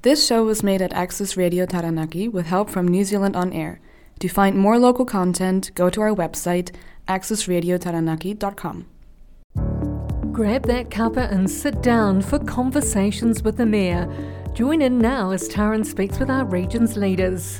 This show was made at Access Radio Taranaki with help from New Zealand On Air. To find more local content, go to our website, accessradiotaranaki.com. Grab that cuppa and sit down for Conversations with the Mayor. Join in now as Taran speaks with our region's leaders.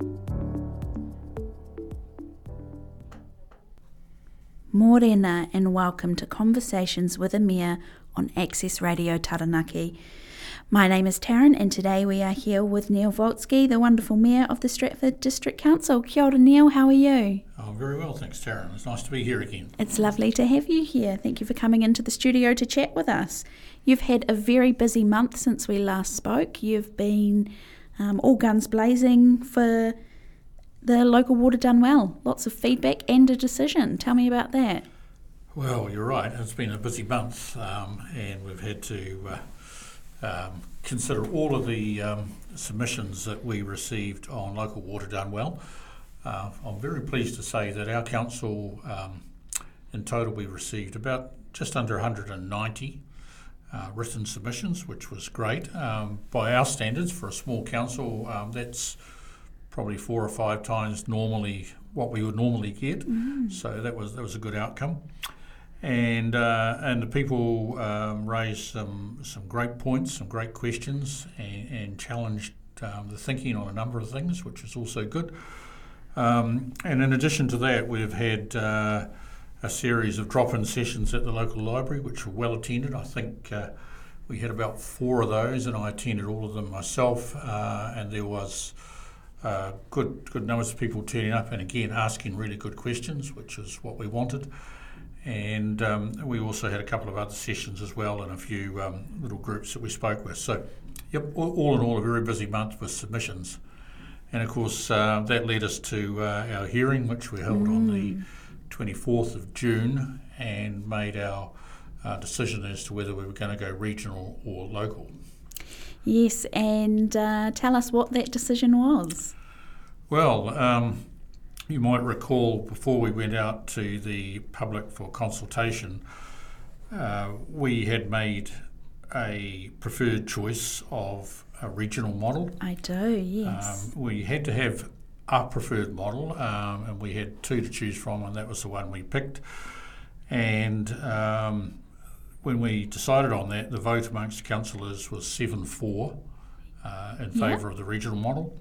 Morena and welcome to Conversations with the Mayor on Access Radio Taranaki. My name is Taryn and today we are here with Neil Volsky, the wonderful Mayor of the Stratford District Council. Kia ora, Neil, how are you? Oh, very well, thanks, Taryn. It's nice to be here again. It's lovely to have you here. Thank you for coming into the studio to chat with us. You've had a very busy month since we last spoke. You've been all guns blazing for the local water done well. Lots of feedback and a decision. Tell me about that. Well, you're right. It's been a busy month and we've had to consider all of the submissions that we received on local water done well. I'm very pleased to say that our council, in total, we received about just under 190 written submissions, which was great. By our standards, for a small council, that's probably 4 or 5 times normally what we would normally get. So that was a good outcome. And the people raised some great points, some great questions, and challenged the thinking on a number of things, which is also good. And in addition to that, we've had a series of drop-in sessions at the local library, which were well attended. I think we had about 4 of those, and I attended all of them myself. And there was good numbers of people turning up, and again asking really good questions, which is what we wanted. And we also had a couple of other sessions as well, and a few little groups that we spoke with. So, yep, all in all, a very busy month with submissions. And of course, that led us to our hearing, which we held on the 24th of June, and made our decision as to whether we were going to go regional or local. Yes, and tell us what that decision was. Well, you might recall before we went out to the public for consultation, we had made a preferred choice of a regional model. I do, yes. We had to have a preferred model, and we had 2 to choose from, and that was the one we picked. And when we decided on that, the vote amongst councillors was 7-4 in favour of the regional model.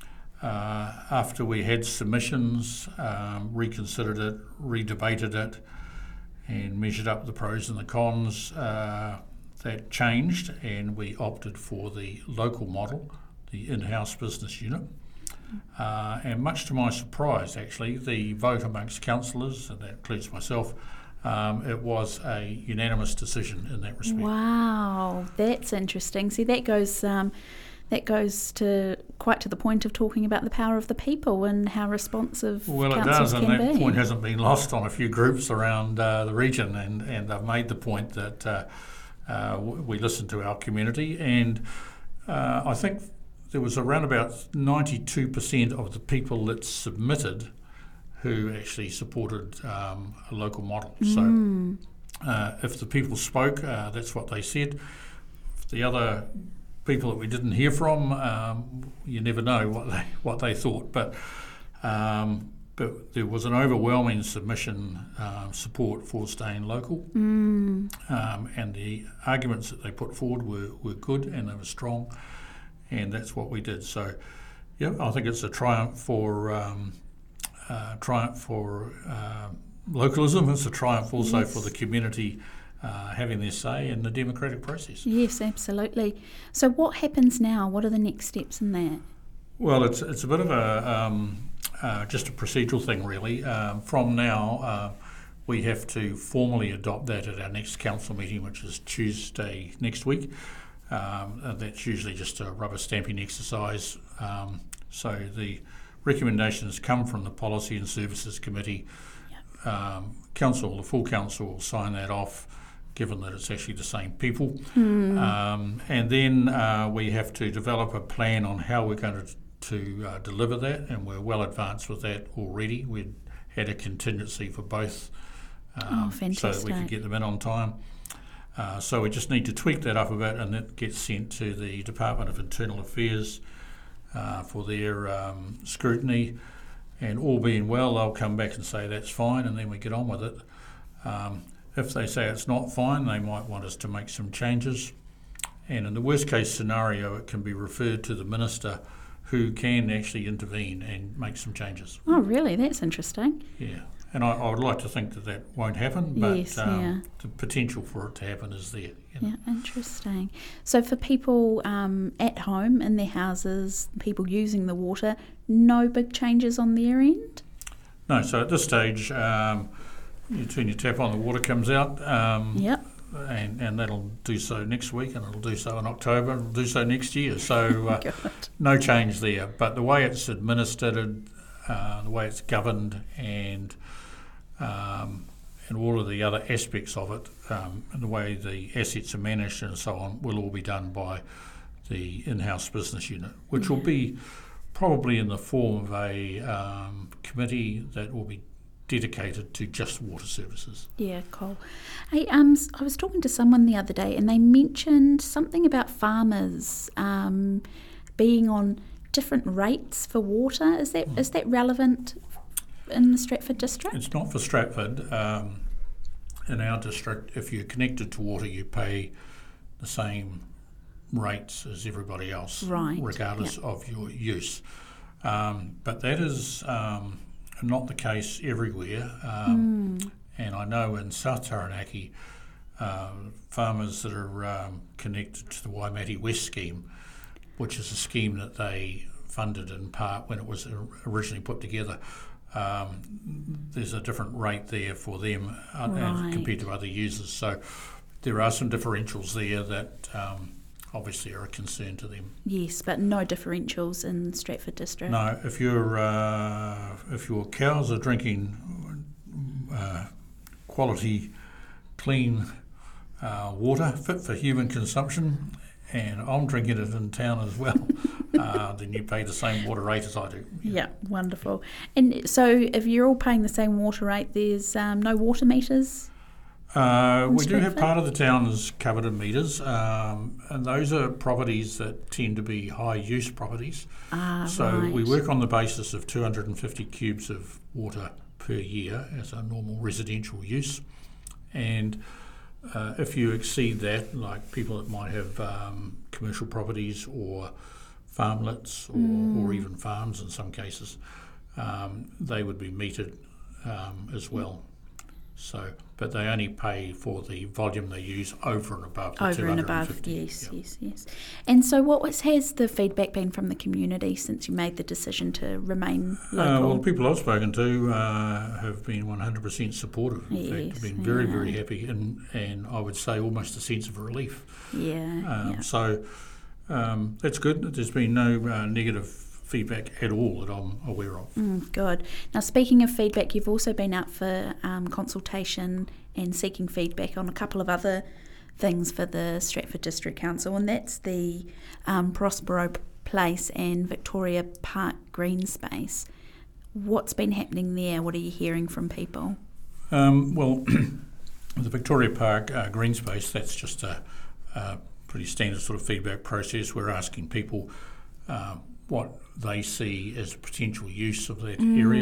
After we had submissions, reconsidered it, redebated it, and measured up the pros and the cons, that changed, and we opted for the local model, the in-house business unit. And much to my surprise, actually, the vote amongst councillors, and that includes myself, it was a unanimous decision in that respect. Wow, that's interesting. See, that goes to quite to the point of talking about the power of the people and how responsive councils can be. Well, it does, and that point hasn't been lost on a few groups around the region, and I've made the point that we listen to our community, and I think there was around about 92% of the people that submitted who actually supported a local model. So if the people spoke, that's what they said. If the other people that we didn't hear from, you never know what they thought, but there was an overwhelming submission support for staying local, and the arguments that they put forward were good and they were strong, and that's what we did. So, yeah, I think it's a triumph for localism. It's a triumph also for the community having their say in the democratic process. Yes, absolutely. So what happens now? What are the next steps in that? Well, it's a bit of a just a procedural thing, really. From now, we have to formally adopt that at our next council meeting, which is Tuesday next week. That's usually just a rubber stamping exercise. So the recommendations come from the Policy and Services Committee. The full council will sign that off, given that it's actually the same people. And then we have to develop a plan on how we're going to deliver that, and we're well advanced with that already. We'd had a contingency for both, so that we could get them in on time. So we just need to tweak that up a bit, and that gets sent to the Department of Internal Affairs for their scrutiny. And all being well, they'll come back and say that's fine, and then we get on with it. If they say it's not fine, they might want us to make some changes. And in the worst case scenario, it can be referred to the minister, who can actually intervene and make some changes. Oh, really? That's interesting. Yeah. And I would like to think that won't happen, but Yes, the potential for it to happen is there. Yeah, interesting. So for people at home in their houses, people using the water, no big changes on their end? No, so at this stage, you turn your tap on, the water comes out. Yep. And that'll do so next week, and it'll do so in October, and it'll do so next year. So no change there. But the way it's administered, the way it's governed, and all of the other aspects of it, and the way the assets are managed and so on, will all be done by the in-house business unit, which will be probably in the form of a committee that will be dedicated to just water services. Yeah, cool. Hey, I was talking to someone the other day, and they mentioned something about farmers being on different rates for water. Is that relevant in the Stratford district? It's not for Stratford. In our district, if you're connected to water, you pay the same rates as everybody else, right, regardless of your use. But that is not the case everywhere. And I know in South Taranaki, farmers that are connected to the Waimate West scheme, which is a scheme that they funded in part when it was originally put together, there's a different rate there for them compared to other users. So there are some differentials there that obviously are a concern to them. Yes, but no differentials in Stratford district. No, if your cows are drinking quality, clean water fit for human consumption, and I'm drinking it in town as well, then you pay the same water rate as I do. Yeah, wonderful. And so if you're all paying the same water rate, there's no water meters? We do have part of the town is covered in meters, and those are properties that tend to be high-use properties. So we work on the basis of 250 cubes of water per year as a normal residential use. And if you exceed that, like people that might have commercial properties or farmlets or even farms in some cases, they would be metered as well. So, but they only pay for the volume they use over and above the 250. Over and above, yes. And so has the feedback been from the community since you made the decision to remain local? Well, people I've spoken to have been 100% supportive. In fact, have been very, very happy, and I would say almost a sense of relief. So that's good. There's been no negative feedback at all that I'm aware of. Good. Now, speaking of feedback, you've also been out for consultation and seeking feedback on a couple of other things for the Stratford District Council, and that's the Prospero Place and Victoria Park green space. What's been happening there? What are you hearing from people? Well, the Victoria Park green space, that's just a pretty standard sort of feedback process. We're asking people what they see as potential use of that area.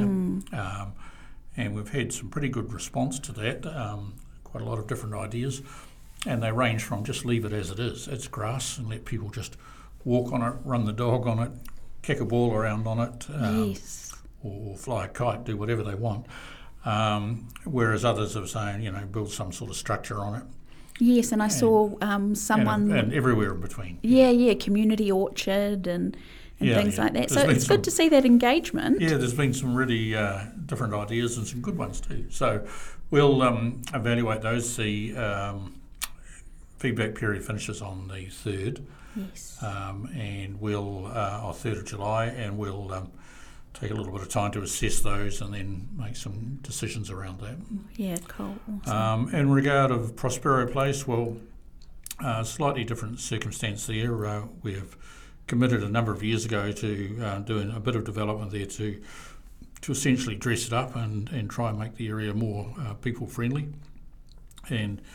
And we've had some pretty good response to that, quite a lot of different ideas. And they range from just leave it as it is, it's grass, and let people just walk on it, run the dog on it, kick a ball around on it, or fly a kite, do whatever they want. Whereas others are saying, build some sort of structure on it. Yes, and I saw someone... And everywhere in between. Yeah, community orchard and things like that. So it's good to see that engagement. Yeah, there's been some really different ideas and some good ones too. So we'll evaluate those. The feedback period finishes on the 3rd. Yes. And we'll, on 3rd of July, and we'll take a little bit of time to assess those and then make some decisions around that. Yeah, cool. Awesome. In regard of Prospero Place, well, slightly different circumstance there. We have committed a number of years ago to doing a bit of development there to essentially dress it up and try and make the area more people friendly. And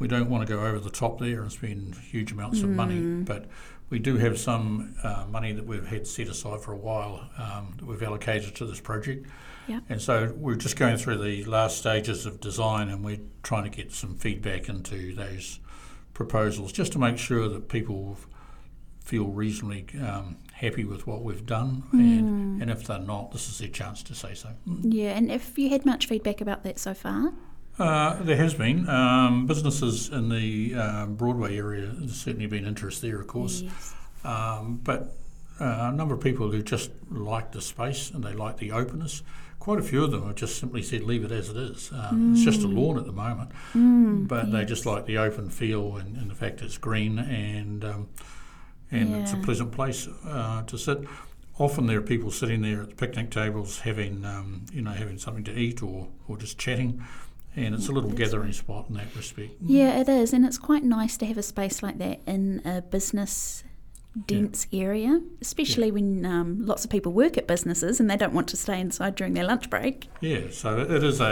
we don't want to go over the top there and spend huge amounts of money, but we do have some money that we've had set aside for a while that we've allocated to this project. Yep. And so we're just going through the last stages of design, and we're trying to get some feedback into those proposals just to make sure that people feel reasonably happy with what we've done, and if they're not, this is their chance to say so. Yeah, and have you had much feedback about that so far? There has been. Businesses in the Broadway area, there's certainly been interest there, of course. Yes. But a number of people who just like the space and they like the openness. Quite a few of them have just simply said, leave it as it is. It's just a lawn at the moment, but they just like the open feel and the fact it's green and it's a pleasant place to sit. Often there are people sitting there at the picnic tables having something to eat or just chatting. And it's a little gathering spot in that respect. Yeah, it is, and it's quite nice to have a space like that in a business dense area, especially when lots of people work at businesses and they don't want to stay inside during their lunch break. Yeah, so it is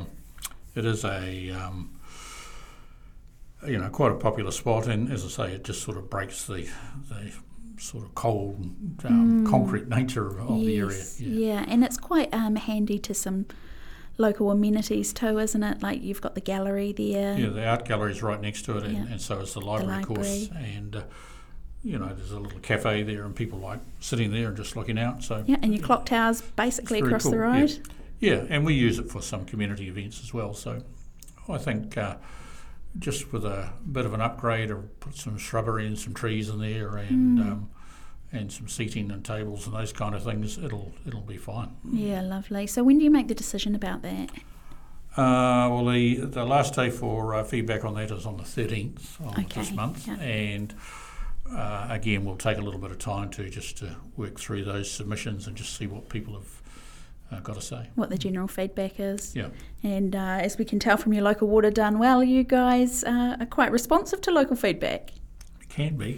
quite a popular spot, and as I say, it just sort of breaks the sort of cold concrete nature of the area. Yeah, and it's quite handy to some local amenities too, isn't it? Like you've got the gallery there. Yeah, the art gallery is right next to it, and so is the library, of course. And there's a little cafe there, and people like sitting there and just looking out. So and your clock tower's basically across the road. Yeah, and we use it for some community events as well. So I think just with a bit of an upgrade, or put some shrubbery and some trees in there, and some seating and tables and those kind of things, it'll be fine. Yeah, lovely. So when do you make the decision about that? Well, the last day for feedback on that is on the 13th of this month, and again, we'll take a little bit of time to work through those submissions and just see what people have got to say. What the general feedback is. Yeah. And as we can tell from your local water done well, you guys are quite responsive to local feedback. It can be.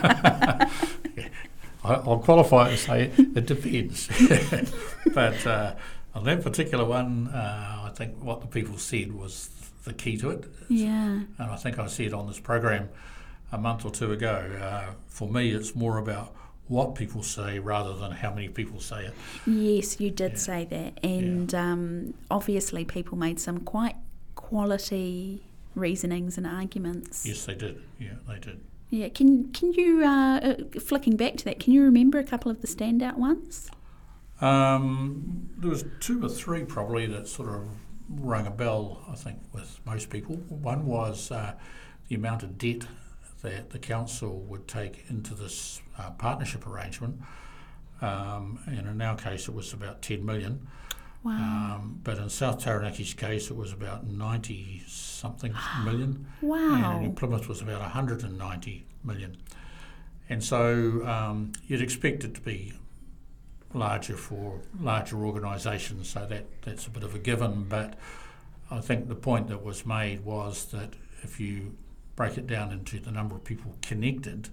I'll qualify it and say it depends. But on that particular one, I think what the people said was the key to it. Yeah. And I think I said on this program a month or two ago, for me it's more about what people say rather than how many people say it. Yes, you did say that. And obviously people made some quite quality reasonings and arguments. Yes, they did. Yeah, they did. Yeah, can you, flicking back to that, can you remember a couple of the standout ones? There was 2 or 3 probably that sort of rang a bell, I think, with most people. One was the amount of debt that the council would take into this partnership arrangement, and in our case it was about 10 million. Wow. But in South Taranaki's case, it was about 90-something million. Wow. And in Plymouth was about 190 million. And so you'd expect it to be larger for larger organisations, so that's a bit of a given. But I think the point that was made was that if you break it down into the number of people connected,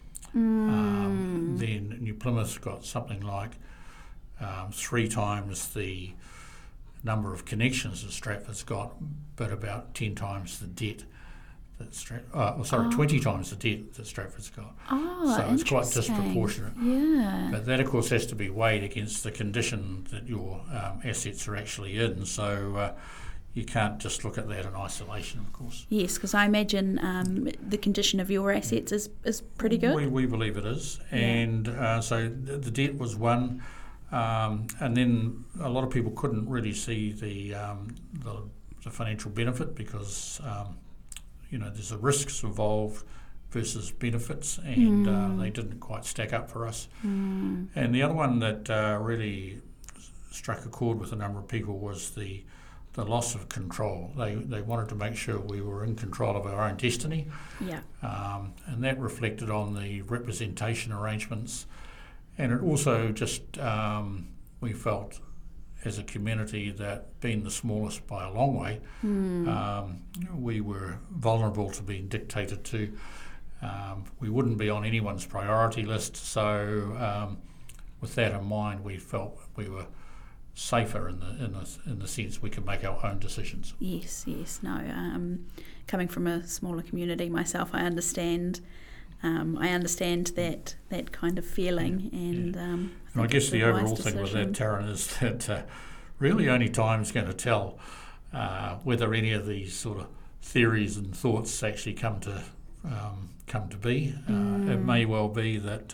then New Plymouth's got something like 3 times the number of connections that Stratford's got, but about 10 times the debt that 20 times the debt that Stratford's got. So it's quite disproportionate. Yeah. But that, of course, has to be weighed against the condition that your assets are actually in. So you can't just look at that in isolation, of course. Yes, because I imagine the condition of your assets is pretty good. We believe it is. Yeah. And so the debt was one. And then a lot of people couldn't really see the financial benefit because there's the risks involved versus benefits, and they didn't quite stack up for us. And the other one that really struck a chord with a number of people was the loss of control. They wanted to make sure we were in control of our own destiny. Yeah. And that reflected on the representation arrangements. And it also just, we felt as a community that being the smallest by a long way, we were vulnerable to being dictated to. We wouldn't be on anyone's priority list. So with that in mind, we felt we were safer in the sense we can make our own decisions. Yes, no. Coming from a smaller community myself, I understand. I understand that kind of feeling, and and I guess the overall thing with that, Taryn, is that really only time's going to tell whether any of these sort of theories and thoughts actually come to be. It may well be that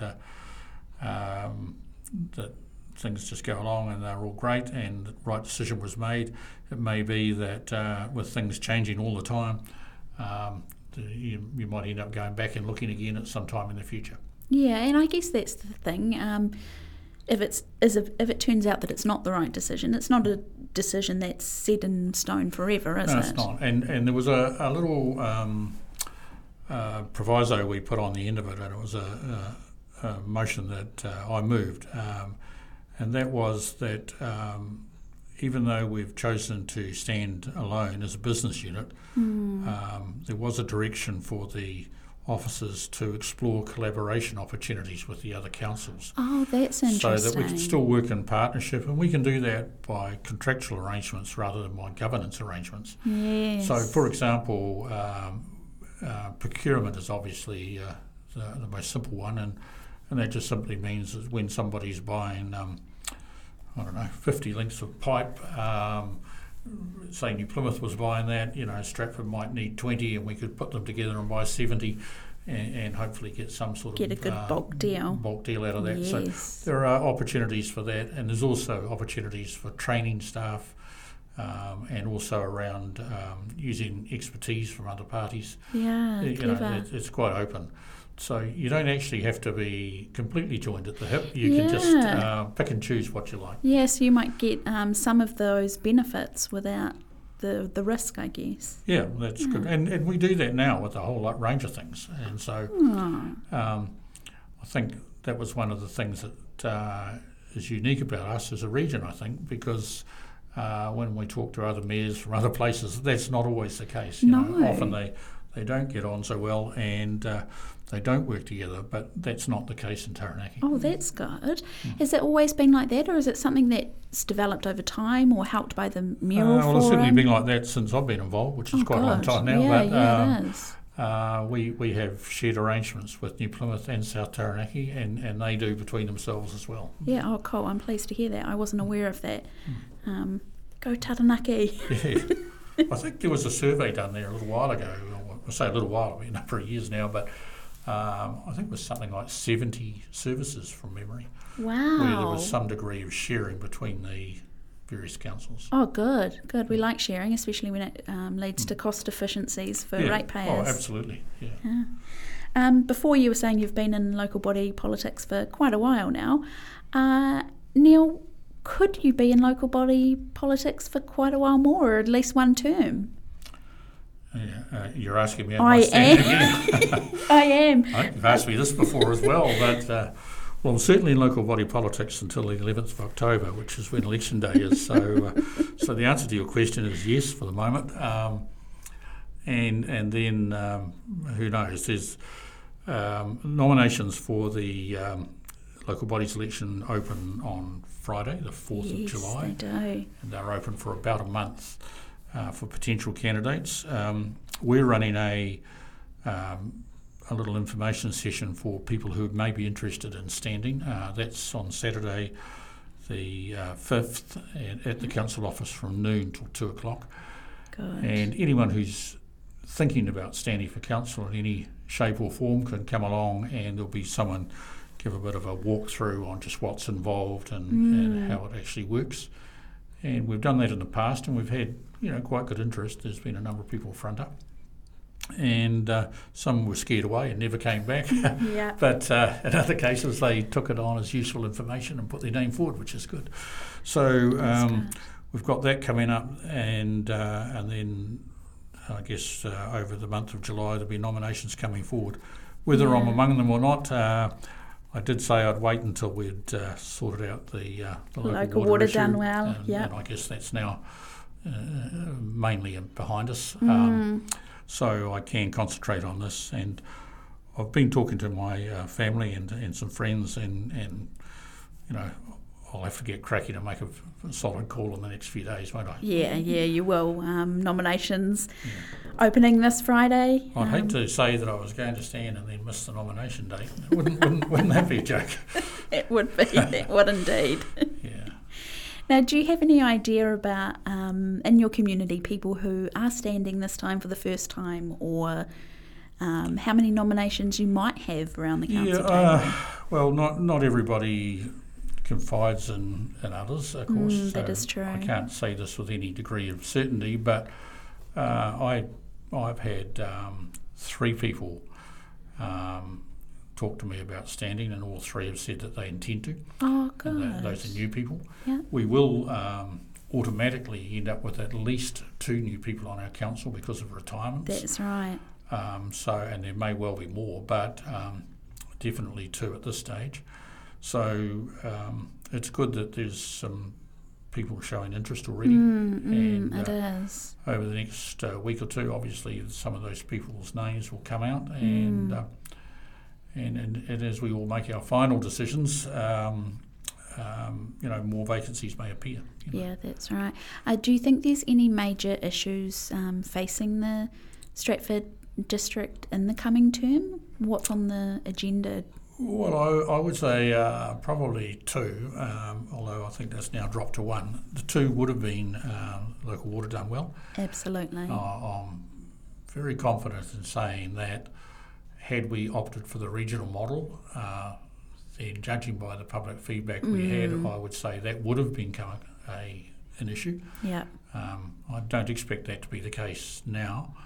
that things just go along and they're all great and the right decision was made. It may be that with things changing all the time, you might end up going back and looking again at some time in the future. Yeah, and I guess that's the thing. If it turns out that it's not the right decision, it's not a decision that's set in stone forever, is it? No, it's not. And there was a little proviso we put on the end of it, and it was a motion that I moved, and that was that even though we've chosen to stand alone as a business unit, there was a direction for the officers to explore collaboration opportunities with the other councils. Oh, that's interesting. So that we can still work in partnership, and we can do that by contractual arrangements rather than by governance arrangements. Yes. So, for example, procurement is obviously the most simple one, and that just simply means that when somebody's buying, 50 lengths of pipe, say New Plymouth was buying that, Stratford might need 20, and we could put them together and buy 70 and hopefully get some sort get of... Get a good bulk deal out of that. Yes. So there are opportunities for that, and there's also opportunities for training staff and also around using expertise from other parties. Yeah, clever. It's quite open. So you don't actually have to be completely joined at the hip. You can just pick and choose what you like. Yeah, so you might get some of those benefits without the risk, I guess. Yeah, that's good. And we do that now with a whole range of things. And so I think that was one of the things that is unique about us as a region, I think, because when we talk to other mayors from other places, that's not always the case. Often they don't get on so well and they don't work together, but that's not the case in Taranaki. Oh, that's good. Has it always been like that, or is it something that's developed over time or helped by the mayoral forum? Well, it's certainly been like that since I've been involved, which is quite a long time now. It is. We have shared arrangements with New Plymouth and South Taranaki, and they do between themselves as well. Yeah, oh cool, I'm pleased to hear that. I wasn't aware of that. Go Taranaki. Yeah. I think there was a survey done there a little while ago. I say a little while, a number of years now, but I think it was something like 70 services from memory. Wow. Where there was some degree of sharing between the various councils. Oh, good. We like sharing, especially when it leads to cost efficiencies for ratepayers. Oh, absolutely, yeah. Before you were saying you've been in local body politics for quite a while now. Neil, could you be in local body politics for quite a while more, or at least one term? Yeah, you're asking me. I am. Again. I am. You've asked me this before as well, but I'm certainly in local body politics until the 11th of October, which is when election day is. So the answer to your question is yes for the moment, and then who knows? There's nominations for the local bodies election open on Friday, the 4th of July. Yes, they do. And they're open for about a month. For potential candidates. We're running a little information session for people who may be interested in standing. That's on Saturday the 5th at the council office from noon till 2 o'clock. Good. And anyone who's thinking about standing for council in any shape or form can come along, and there'll be someone give a bit of a walkthrough on just what's involved and how it actually works. And we've done that in the past, and we've had quite good interest. There's been a number of people front up, and some were scared away and never came back. Yeah. But in other cases, they took it on as useful information and put their name forward, which is good. So we've got that coming up, and then I guess over the month of July there'll be nominations coming forward. Whether I'm among them or not, I did say I'd wait until we'd sorted out the local water issue, done well. And I guess that's now mainly behind us. So I can concentrate on this, and I've been talking to my family and some friends, and I'll have to get cracking and make a solid call in the next few days, won't I? Yeah, you will. Nominations opening this Friday. I'd hate to say that I was going to stand and then miss the nomination date. Wouldn't that be a joke? It would be. It would indeed. Yeah. Now, do you have any idea about, in your community, people who are standing this time for the first time, or how many nominations you might have around the council table? Well, not everybody confides in others, of course. That is true. I can't say this with any degree of certainty, but I've had 3 people talk to me about standing, and all 3 have said that they intend to. Oh, good. And those are new people. Yeah. We will automatically end up with at least 2 new people on our council because of retirements. That's right. And there may well be more, but definitely 2 at this stage. So it's good that there's some people showing interest already. And it is. over the next week or 2, obviously, some of those people's names will come out, and as we all make our final decisions, more vacancies may appear. Yeah, that's right. Do you think there's any major issues facing the Stratford district in the coming term? What's on the agenda? Well, I would say probably 2, although I think that's now dropped to 1. The 2 would have been local water done well. Absolutely. I'm very confident in saying that had we opted for the regional model, then judging by the public feedback we had, I would say that would have become an issue. Yeah. I don't expect that to be the case now.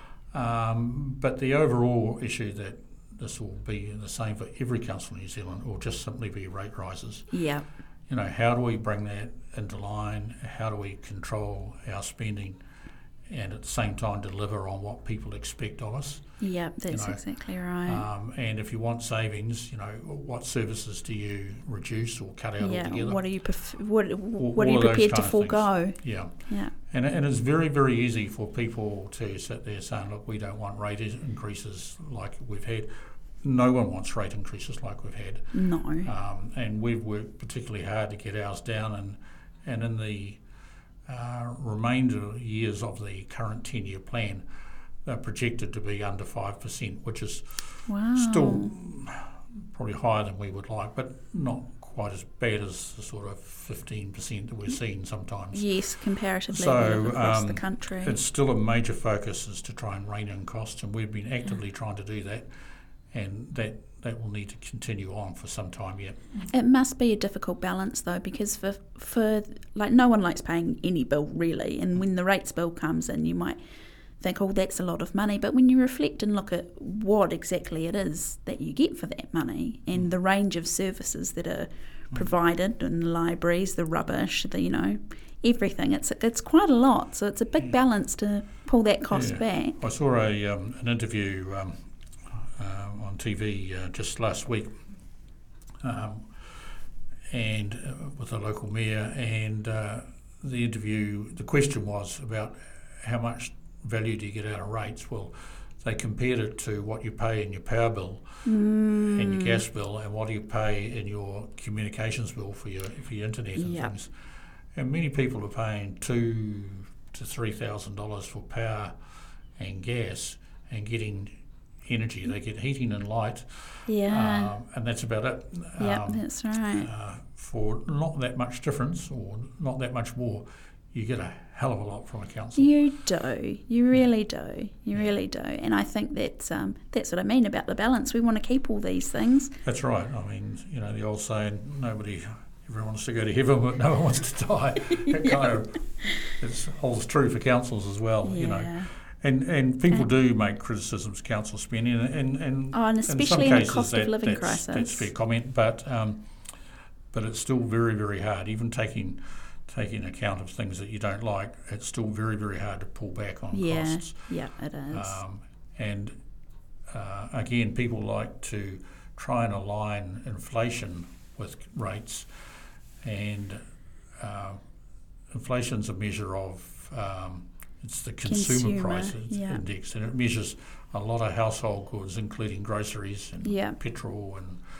But the overall issue that this will be the same for every council in New Zealand, or just simply be rate rises. Yeah. How do we bring that into line? How do we control our spending and at the same time deliver on what people expect of us? Yeah, that's exactly right. And if you want savings, what services do you reduce or cut out altogether? What are you what are you prepared to forego? Yeah. Yeah. And it's very, very easy for people to sit there saying, look, we don't want rate increases like we've had. No one wants rate increases like we've had. No. And we've worked particularly hard to get ours down, and in the remainder years of the current 10-year plan, they're projected to be under 5%, which is still probably higher than we would like, but not quite as bad as the sort of 15% that we're seeing sometimes. Yes, comparatively so, across the country. It's still a major focus is to try and rein in costs, and we've been actively trying to do that, and that will need to continue on for some time yet. It must be a difficult balance though, because for like no one likes paying any bill really, and when the rates bill comes in, you might think, oh, that's a lot of money, but when you reflect and look at what exactly it is that you get for that money and the range of services that are provided in the libraries, the rubbish, everything, it's quite a lot, so it's a big balance to pull that cost back. I saw an interview on TV just last week and with a local mayor, and the question was about how much value do you get out of rates. Well, they compared it to what you pay in your power bill and your gas bill, and what do you pay in your communications bill for your internet and things. And many people are paying $2,000 to $3,000 for power and gas and getting energy. They get heating and light, and that's about it. That's right. For not that much difference, or not that much more, you get a hell of a lot from a council. You do. You really do. You really do. And I think that's what I mean about the balance. We want to keep all these things. That's right. I mean, the old saying, everyone wants to go to heaven, but no one wants to die. That kind of holds true for councils as well. And people do make criticisms of council spending, and especially in the cost of living crisis. That's fair comment, but it's still very, very hard. Even taking account of things that you don't like, it's still very, very hard to pull back on costs. Yeah, it is. Again, people like to try and align inflation with rates, and inflation's a measure of it's the consumer price index, and it measures a lot of household goods, including groceries and petrol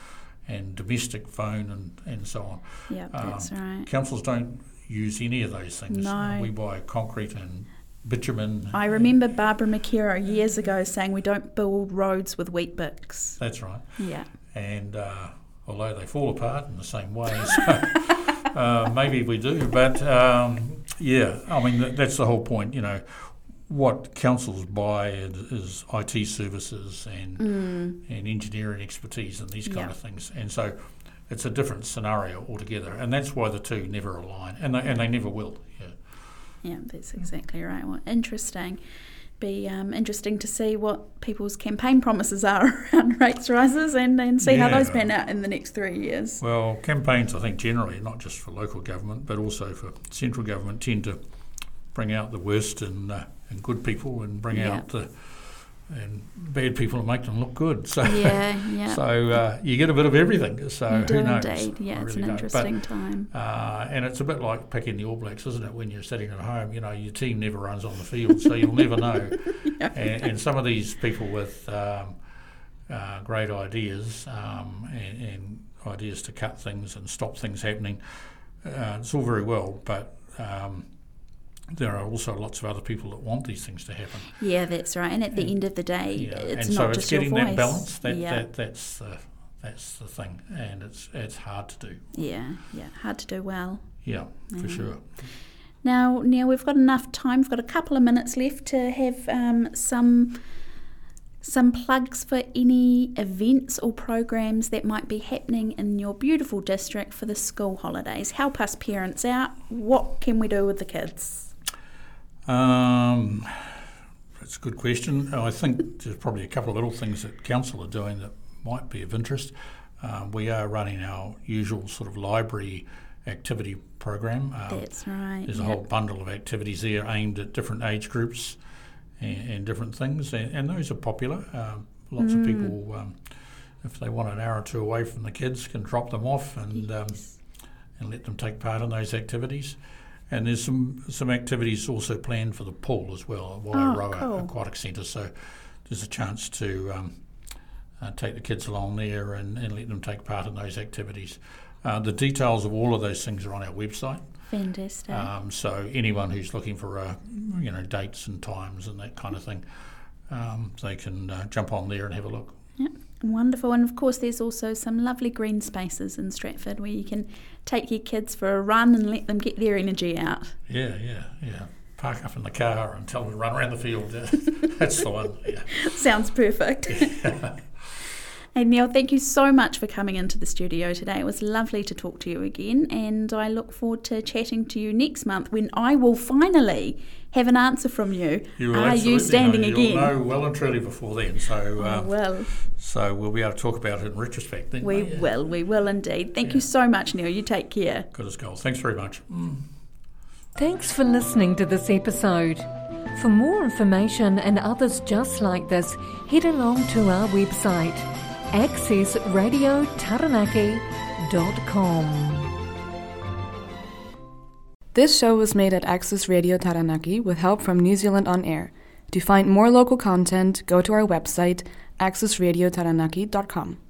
and domestic phone and so on. Yeah, that's right. Councils don't use any of those things. No. We buy concrete and bitumen. I remember Barbara McKerrow years ago saying we don't build roads with wheat bix. That's right. Yeah. And although they fall apart in the same way, so maybe we do. But yeah, I mean, that's the whole point. You know, what councils buy is IT services and engineering expertise and these kind of things. And so it's a different scenario altogether. And that's why the two never align. And they never will. Yeah. Yeah, that's exactly right. Well, interesting. Be interesting to see what people's campaign promises are around rates rises and see how those pan out in the next 3 years. Well, campaigns, I think, generally, not just for local government, but also for central government, tend to bring out the worst in good people and bring out the bad people and make them look good. So, so you get a bit of everything. So you do who knows? Indeed. Yeah, it's an interesting time. And it's a bit like picking the All Blacks, isn't it? When you're sitting at home, you know, your team never runs on the field, so you'll never know. And some of these people with great ideas and ideas to cut things and stop things happening, it's all very well, but there are also lots of other people that want these things to happen. Yeah, that's right. And at the end of the day, it's not just your voice. And so it's getting that balance. That's the thing, and it's hard to do. Yeah, hard to do well. Yeah, for sure. Now, Neil, we've got enough time. We've got a couple of minutes left to have some plugs for any events or programs that might be happening in your beautiful district for the school holidays. Help us parents out. What can we do with the kids? That's a good question. I think there's probably a couple of little things that council are doing that might be of interest. We are running our usual sort of library activity program. That's right. There's a whole bundle of activities there aimed at different age groups and different things, and those are popular. Lots of people, if they want an hour or two away from the kids, can drop them off and let them take part in those activities. And there's some activities also planned for the pool as well, Waiaroa Aquatic Centre. So there's a chance to take the kids along there and let them take part in those activities. The details of all of those things are on our website. Fantastic. So anyone who's looking for dates and times and that kind of thing, they can jump on there and have a look. Yep. Wonderful. And of course there's also some lovely green spaces in Stratford where you can take your kids for a run and let them get their energy out. Yeah. Park up in the car and tell them to run around the field. That's the one. Yeah. Sounds perfect. Hey Neil, thank you so much for coming into the studio today. It was lovely to talk to you again, and I look forward to chatting to you next month when I will finally have an answer from you. You will Are you standing again? You'll know well and truly before then. So, so we'll be able to talk about it in retrospect then. We will indeed. Thank you so much, Neil. You take care. Good as gold. Thanks very much. Thanks for listening to this episode. For more information and others just like this, head along to our website, accessradiotaranaki.com. This show was made at Access Radio Taranaki with help from New Zealand On Air. To find more local content, go to our website, accessradiotaranaki.com.